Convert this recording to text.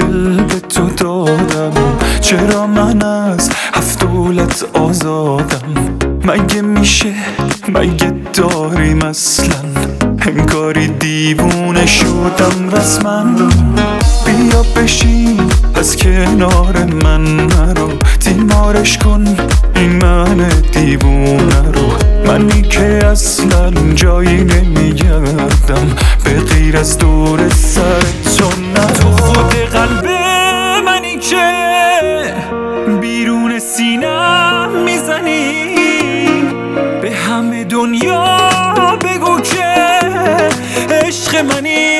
دل به تو دادم، چرا من از 7 دولت آزادم؟ مگه میشه، مگه داریم اصلا؟ انگاری دیوونه شدم رسما. بیا بشین از کنار من، نرو تیمارش کن این من دیوونه رو. منی که اصلا جایی نمیگردم به غیر از دور سر تو. نه تو خود قلب منی که بیرون سینم میزنی، به همه دنیا بگو که عشق منی.